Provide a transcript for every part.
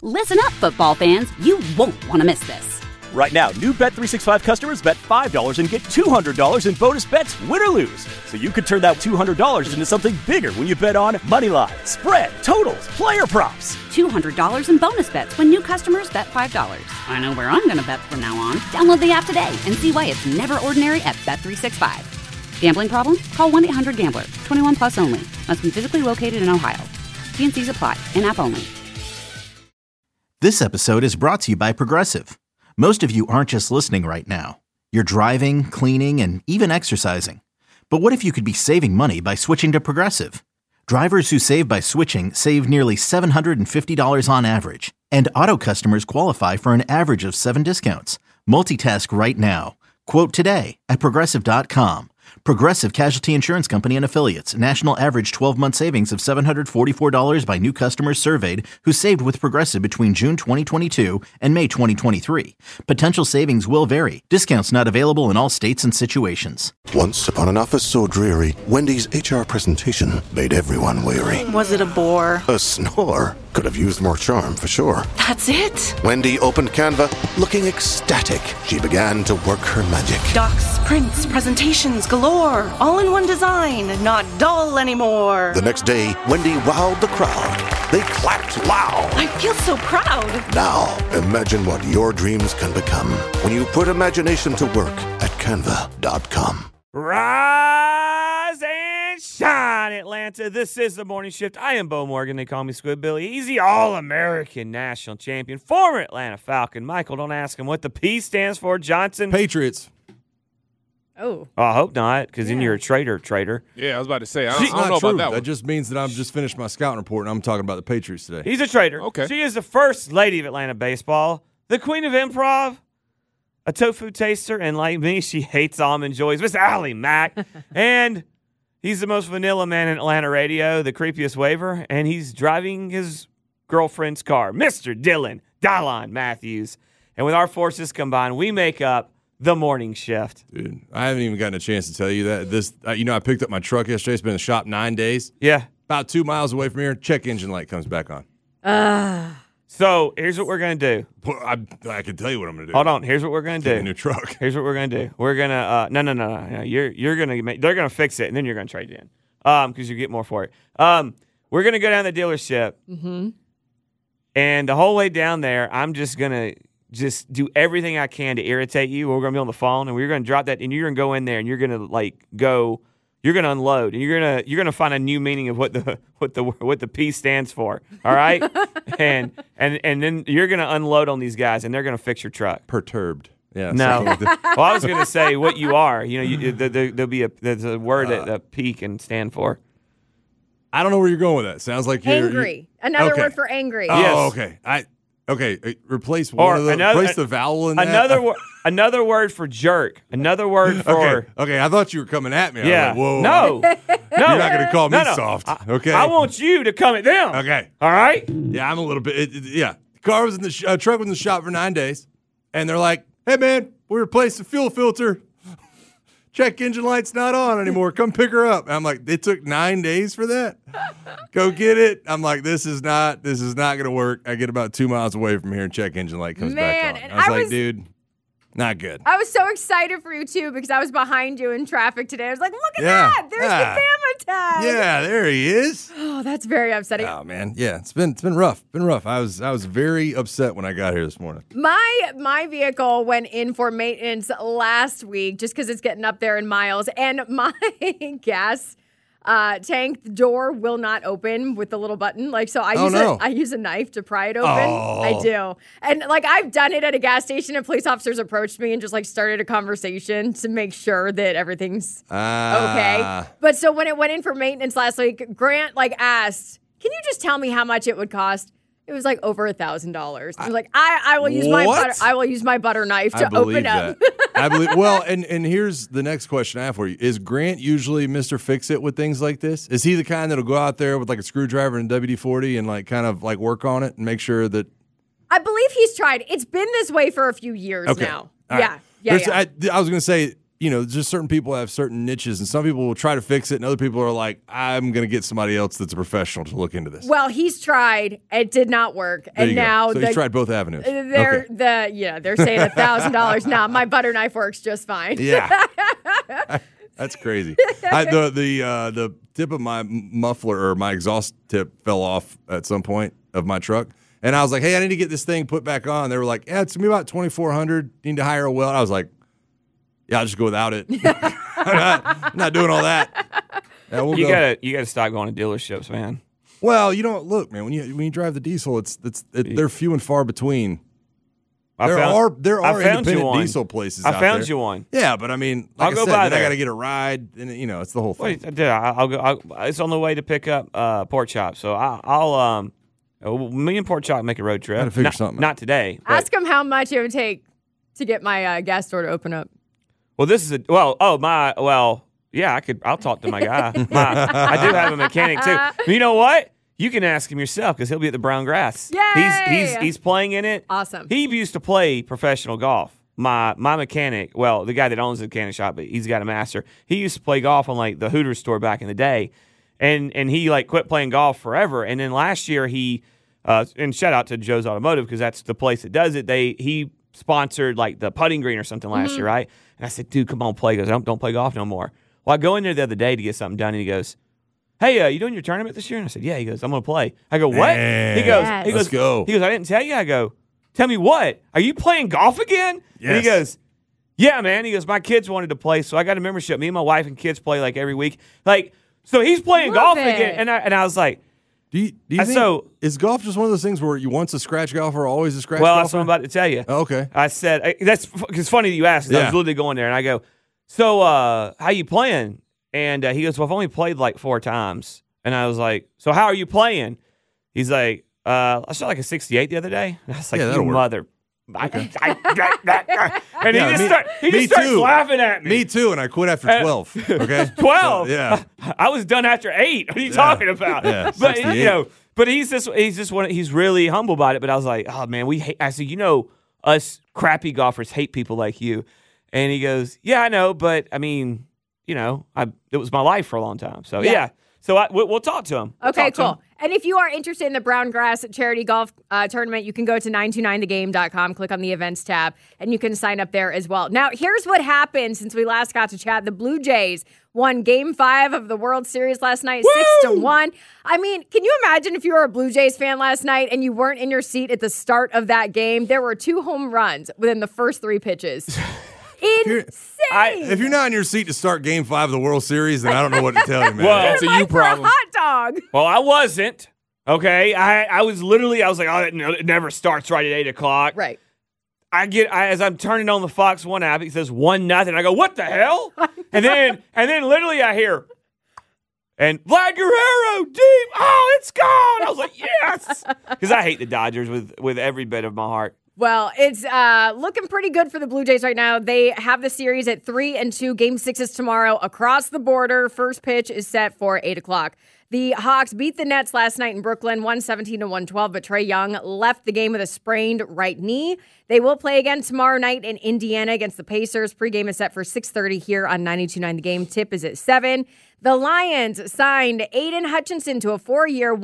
Listen up, football fans. You won't want to miss this. Right now, new Bet365 customers bet $5 and get $200 in bonus bets, win or lose. So you could turn that $200 into something bigger when you bet on money line, spread, totals, player props. $200 in bonus bets when new customers bet $5. I know where I'm going to bet from now on. Download the app today and see why it's never ordinary at Bet365. Gambling problem? Call 1-800-GAMBLER. 21 plus only. Must be physically located in Ohio. T&Cs apply. In-app only. This episode is brought to you by Progressive. Most of you aren't just listening right now. You're driving, cleaning, and even exercising. But what if you could be saving money by switching to Progressive? Drivers who save by switching save nearly $750 on average. And auto customers qualify for an average of 7 discounts. Multitask right now. Quote today at Progressive.com. Progressive Casualty Insurance Company and Affiliates. National average 12-month savings of $744 by new customers surveyed who saved with Progressive between June 2022 and May 2023. Potential savings will vary. Discounts not available in all states and situations. Once upon an office so dreary, Wendy's HR presentation made everyone weary. Was it a bore? A snore. Could have used more charm for sure. That's it? Wendy opened Canva, looking ecstatic. She began to work her magic. Docs, prints, presentations galore. All in one design. Not dull anymore. The next day, Wendy wowed the crowd. They clapped loud. I feel so proud. Now, imagine what your dreams can become when you put imagination to work at Canva.com. Rise and shine, Atlanta. This is the Morning Shift. I am Bo Morgan. They call me Squid Billy. He's the All-American National Champion, former Atlanta Falcon. Michael, don't ask him what the P stands for, Johnson. Patriots. Oh, I hope not, because then you're a traitor. Yeah, I was about to say, I don't know true. about that one. That just means that I've just finished my scouting report, and I'm talking about the Patriots today. He's a traitor. Okay. She is the first lady of Atlanta baseball, the queen of improv, a tofu taster, and like me, she hates almond joys. Miss Allie Mack. And he's the most vanilla man in Atlanta radio, the creepiest waiver, and he's driving his girlfriend's car, Mr. Dylan Dylon Matthews. And with our forces combined, we make up the Morning Shift. Dude, I haven't even gotten a chance to tell you that. I picked up my truck yesterday. It's been in the shop 9 days. Yeah. About 2 miles away from here, check engine light comes back on. So here's what we're going to do. Well, I can tell you what I'm going to do. Hold on. Here's what we're going to Get do. a new truck. Here's what we're going to do. We're going to no. You're going to make. They're going to fix it, and then you're going to trade it in because you get more for it. We're going to go down the dealership, and the whole way down there, I'm just going to do everything I can to irritate you. We're going to be on the phone, and we're going to drop that, and you're going to go in there, and you're going to You're going to unload, and you're going to find a new meaning of what the P stands for. All right, and then you're going to unload on these guys, and they're going to fix your truck. Perturbed. Yeah. No. Well, I was going to say what you are. There's a word that a P can stand for. I don't know where you're going with that. Sounds like you're angry. Another okay. word for angry. Oh, Yes. okay. Replace one of the replace the vowel in that. Another word for jerk. Another word for Okay. I thought you were coming at me. Yeah. I was like, whoa. No. You're not going to call me No. soft. Okay. I want you to come at them. Okay. All right. Yeah, I'm a little bit. Yeah. Car was in the truck was in the shop for 9 days, and they're like, "Hey, man, we replaced the fuel filter. Check engine light's not on anymore. Come pick her up." And I'm like, "It took 9 days for that. Go get it." I'm like, "This is not going to work." I get about 2 miles away from here, and check engine light comes back on. and I was I like, was- "Dude, not good." I was so excited for you, too, because I was behind you in traffic today. I was like, look at Yeah. that. There's the Bama tag. Yeah, there he is. Oh, that's very upsetting. Oh man, yeah, it's been rough. I was very upset when I got here this morning. My vehicle went in for maintenance last week just because it's getting up there in miles, and my gas tank door will not open with the little button. I use a knife to pry it open. Oh. I do, and I've done it at a gas station, and police officers approached me and just started a conversation to make sure that everything's okay. But so when it went in for maintenance last week, Grant asked, "Can you just tell me how much it would cost?" It was over $1,000. I was like, I will use my butter knife to open up. I believe. Well, and here's the next question I have for you: is Grant usually Mr. Fix-It with things like this? Is he the kind that'll go out there with a screwdriver and WD-40 and work on it and make sure that? I believe he's tried. It's been this way for a few years now. All right. Yeah. I was going to say, just certain people have certain niches, and some people will try to fix it, and other people are like, I'm going to get somebody else that's a professional to look into this. Well, he's tried. It did not work. And now so he's tried both avenues. They're saying $1,000. Nah, my butter knife works just fine. Yeah. That's crazy. The tip of my muffler or my exhaust tip fell off at some point of my truck. And I was like, hey, I need to get this thing put back on. They were like, yeah, it's going to be about $2,400. Need to hire a weld. I was like, yeah, I'll just go without it. I'm not doing all that. Yeah, you gotta stop going to dealerships, man. Well, look, man. When you drive the diesel, they're few and far between. There are independent diesel places. I found you one. Yeah, but I mean, like I'll go by there. I got to get a ride, and it's the whole thing. Wait, I'll go. It's on the way to pick up Pork Chop, so I'll me and Pork Chop make a road trip. Got to figure something out. Not today. Ask him how much it would take to get my gas store to open up. Well, this is I'll talk to my guy. I do have a mechanic too. You know what? You can ask him yourself because he'll be at the Brown Grass. Yay! He's playing in it. Awesome. He used to play professional golf. My mechanic, the guy that owns the mechanic shop, but he's got a master. He used to play golf on like the Hooters store back in the day, and he like quit playing golf forever. And then last year he and shout out to Joe's Automotive because that's the place that does it. He sponsored like the putting green or something last year, right? And I said, dude, come on, play. He goes, don't play golf no more. Well, I go in there the other day to get something done, and he goes, hey, you doing your tournament this year? And I said, yeah. He goes, I'm going to play. I go, what? Man, he goes, let's go. He goes, I didn't tell you. I go, tell me what? Are you playing golf again? Yes. And he goes, yeah, man. He goes, my kids wanted to play, so I got a membership. Me and my wife and kids play like every week. Like, so he's playing golf again. And I was like, Do you think, is golf just one of those things where you once a scratch golfer, always a scratch golfer? Well, that's what I'm about to tell you. Oh, okay. I said, it's funny that you asked. I was literally going there, and I go, so how you playing? And he goes, well, I've only played like 4 times. And I was like, so how are you playing? He's like, I shot like a 68 the other day. And I was like, you mother. Okay. And he just starts laughing at me. Me too, and I quit after 12. Okay, 12. So, yeah, I was done after 8. What are you talking about? Yeah, but but he's really humble about it. But I was like, oh man, we hate. I said, us crappy golfers hate people like you. And he goes, yeah, I know, but I mean, it was my life for a long time. So yeah. So we'll talk to him. Okay, cool. And if you are interested in the Brown Grass Charity Golf Tournament, you can go to 929thegame.com, click on the events tab, and you can sign up there as well. Now, here's what happened since we last got to chat. The Blue Jays won Game 5 of the World Series last night, 6-1. I mean, can you imagine if you were a Blue Jays fan last night and you weren't in your seat at the start of that game? There were 2 home runs within the first 3 pitches. Insane. If you're not in your seat to start Game 5 of the World Series, then I don't know what to tell you, man. Well, that's a you problem. Hot dog. Well, I wasn't. Okay, I was like, oh, it never starts right at 8 o'clock. Right. As I'm turning on the Fox One app, it says 1-0. I go, what the hell? and then literally I hear, and Vlad Guerrero deep. Oh, it's gone. I was like, yes, because I hate the Dodgers with every bit of my heart. Well, it's looking pretty good for the Blue Jays right now. They have the series at 3-2. Game 6 is tomorrow across the border. First pitch is set for 8 o'clock. The Hawks beat the Nets last night in Brooklyn, 117-112, but Trae Young left the game with a sprained right knee. They will play again tomorrow night in Indiana against the Pacers. Pregame is set for 6:30 here on 92.9 The Game. Tip is at 7. The Lions signed Aiden Hutchinson to a 4-year,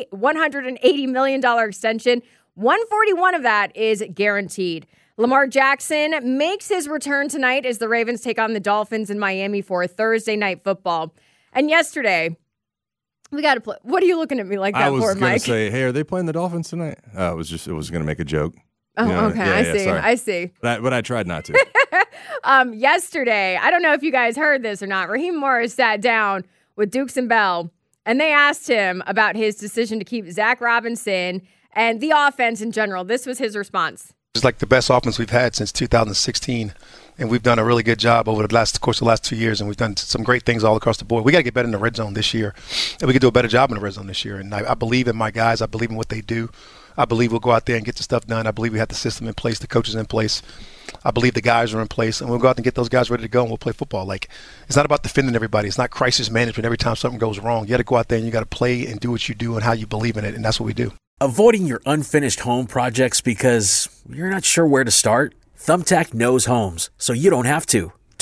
$180 million extension. 141 of that is guaranteed. Lamar Jackson makes his return tonight as the Ravens take on the Dolphins in Miami for Thursday Night Football. And yesterday, we got to play. What are you looking at me like that for, Mike? I was going to say, hey, are they playing the Dolphins tonight? It was going to make a joke. Oh, okay. I see. But I tried not to. Yesterday, I don't know if you guys heard this or not, Raheem Morris sat down with Dukes and Bell, and they asked him about his decision to keep Zach Robinson and the offense in general. This was his response. It's like the best offense we've had since 2016, and we've done a really good job over the last 2 years, and we've done some great things all across the board. We got to get better in the red zone this year, and we can do a better job in the red zone this year. And I believe in my guys. I believe in what they do. I believe we'll go out there and get the stuff done. I believe we have the system in place, the coaches in place. I believe the guys are in place, and we'll go out and get those guys ready to go, and we'll play football. Like, it's not about defending everybody. It's not crisis management every time something goes wrong. You got to go out there and you got to play and do what you do and how you believe in it, and that's what we do. Avoiding your unfinished home projects because you're not sure where to start? Thumbtack knows homes, so you don't have to.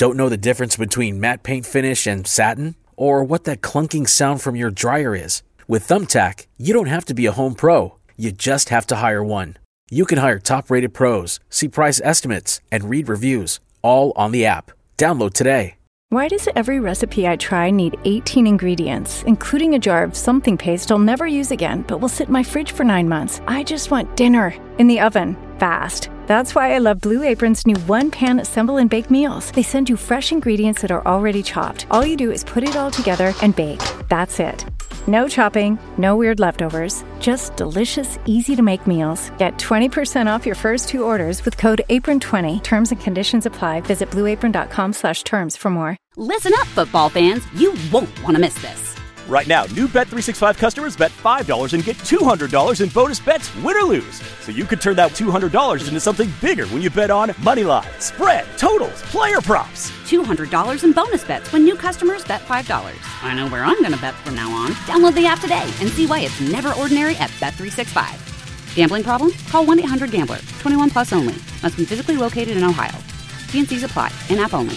Don't know the difference between matte paint finish and satin? Or what that clunking sound from your dryer is? With Thumbtack, you don't have to be a home pro. You just have to hire one. You can hire top-rated pros, see price estimates, and read reviews, all on the app. Download today. Why does every recipe I try need 18 ingredients, including a jar of something paste I'll never use again, but will sit in my fridge for 9 months? I just want dinner in the oven, fast. That's why I love Blue Apron's new one-pan assemble and bake meals. They send you fresh ingredients that are already chopped. All you do is put it all together and bake. That's it. No chopping, no weird leftovers, just delicious, easy-to-make meals. Get 20% off your first 2 orders with code APRON20. Terms and conditions apply. Visit blueapron.com/terms for more. Listen up, football fans. You won't want to miss this. Right now, new Bet365 customers bet $5 and get $200 in bonus bets, win or lose. So you could turn that $200 into something bigger when you bet on moneyline, spread, totals, player props. $200 in bonus bets when new customers bet $5. I know where I'm going to bet from now on. Download the app today and see why it's never ordinary at Bet365. Gambling problem? Call 1-800-GAMBLER. 21 plus only. Must be physically located in Ohio. T&Cs apply. In-app only.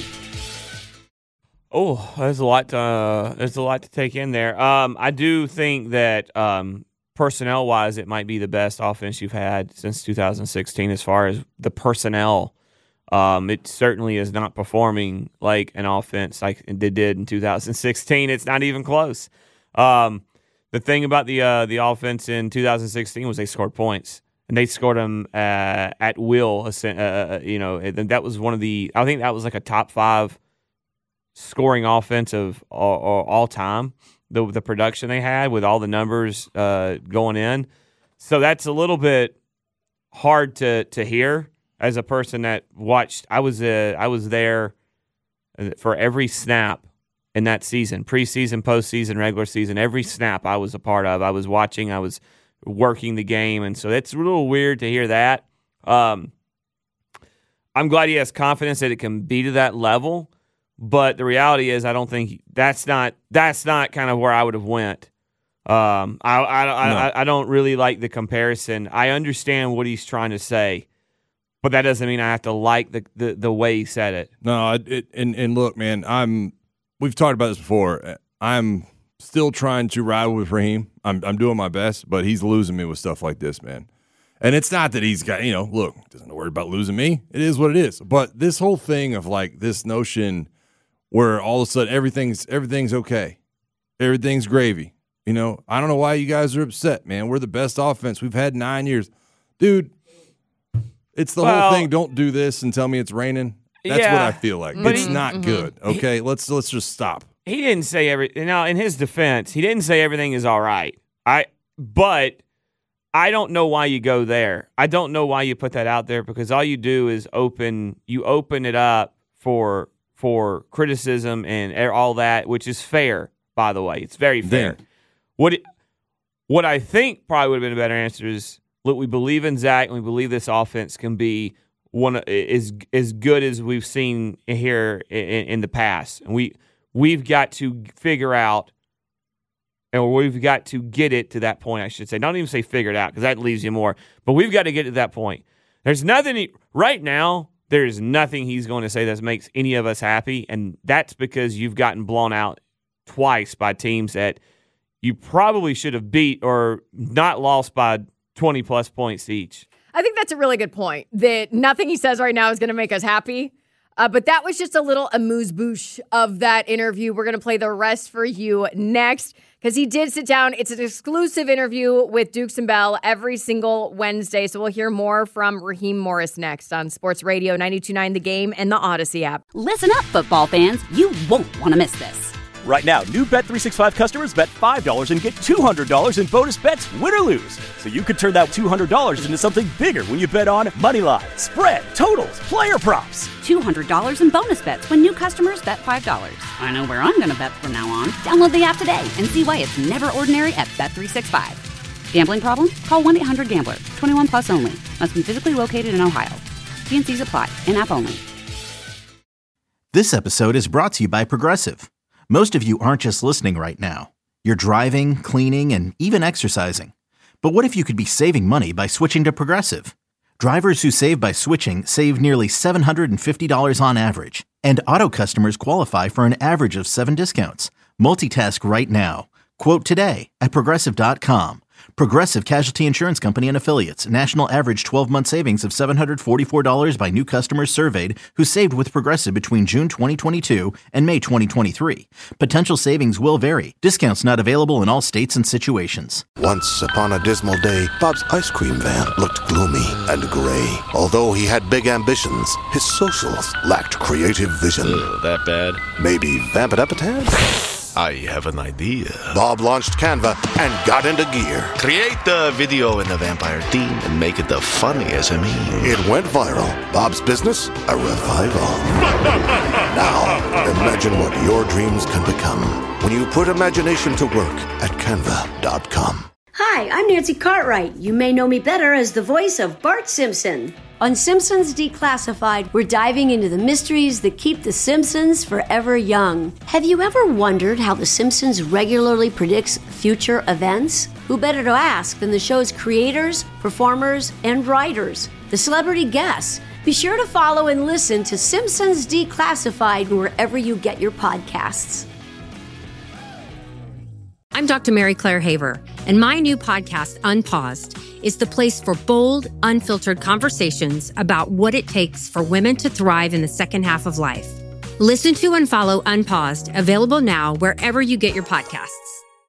Oh, there's a lot to take in there. I do think that personnel-wise, it might be the best offense you've had since 2016 as far as the personnel. It certainly is not performing like an offense like it did in 2016. It's not even close. The thing about the offense in 2016 was they scored points, and they scored them at will. That was one of the. I think that was like a top 5 scoring offense of all time. The production they had with all the numbers going in, so that's a little bit hard to hear. As a person that watched, I was there for every snap in that season, preseason, postseason, regular season. Every snap I was a part of. I was watching. I was working the game, and so it's a little weird to hear that. I'm glad he has confidence that it can be to that level, but the reality is, I don't think that's not kind of where I would have went. I don't really like the comparison. I understand what he's trying to say. But that doesn't mean I have to like the way he said it. No, and look, man, we've talked about this before. I'm still trying to ride with Raheem. I'm doing my best, but he's losing me with stuff like this, man. And it's not that he's got, look, doesn't worry about losing me. It is what it is. But this whole thing of like this notion where all of a sudden everything's okay, everything's gravy. I don't know why you guys are upset, man. We're the best offense we've had in 9 years, dude. It's the whole thing. Don't do this and tell me it's raining. That's what I feel like. It's not good. Okay, let's just stop. He didn't say everything. Now, in his defense, he didn't say everything is all right. But I don't know why you go there. I don't know why you put that out there, because all you do is open it up for criticism and all that, which is fair, by the way. It's very fair. What I think probably would have been a better answer is, look, we believe in Zach, and we believe this offense can be as good as we've seen here in the past. And we've got to figure out, or we've got to get it to that point, I should say. Not even say figure it out, because that leaves you more. But we've got to get to that point. There's nothing right now. There's nothing he's going to say that makes any of us happy, and that's because you've gotten blown out twice by teams that you probably should have beat or not lost by 20-plus points each. I think that's a really good point, that nothing he says right now is going to make us happy. But that was just a little amuse-bouche of that interview. We're going to play the rest for you next, because he did sit down. It's an exclusive interview with Dukes and Bell every single Wednesday. So we'll hear more from Raheem Morris next on Sports Radio 92.9 The Game and the Odyssey app. Listen up, football fans. You won't want to miss this. Right now, new Bet365 customers bet $5 and get $200 in bonus bets, win or lose. So you could turn that $200 into something bigger when you bet on moneyline, spread, totals, player props. $200 in bonus bets when new customers bet $5. I know where I'm going to bet from now on. Download the app today and see why it's never ordinary at Bet365. Gambling problem? Call 1-800-GAMBLER. 21 plus only. Must be physically located in Ohio. T&Cs apply. In-app only. This episode is brought to you by Progressive. Most of you aren't just listening right now. You're driving, cleaning, and even exercising. But what if you could be saving money by switching to Progressive? Drivers who save by switching save nearly $750 on average. And auto customers qualify for an average of 7 discounts. Multitask right now. Quote today at Progressive.com. Progressive Casualty Insurance Company and Affiliates. National average 12-month savings of $744 by new customers surveyed who saved with Progressive between June 2022 and May 2023. Potential savings will vary. Discounts not available in all states and situations. Once upon a dismal day, Bob's ice cream van looked gloomy and gray. Although he had big ambitions, his socials lacked creative vision. That bad? Maybe vamp it up a tad? I have an idea. Bob launched Canva and got into gear. Create the video in the vampire theme and make it the funniest SME. It went viral. Bob's business, a revival. Now, imagine what your dreams can become when you put imagination to work at Canva.com. Hi, I'm Nancy Cartwright. You may know me better as the voice of Bart Simpson. On Simpsons Declassified, we're diving into the mysteries that keep the Simpsons forever young. Have you ever wondered how the Simpsons regularly predicts future events? Who better to ask than the show's creators, performers, and writers, the celebrity guests? Be sure to follow and listen to Simpsons Declassified wherever you get your podcasts. I'm Dr. Mary Claire Haver, and my new podcast, Unpaused, is the place for bold, unfiltered conversations about what it takes for women to thrive in the second half of life. Listen to and follow Unpaused, available now wherever you get your podcasts.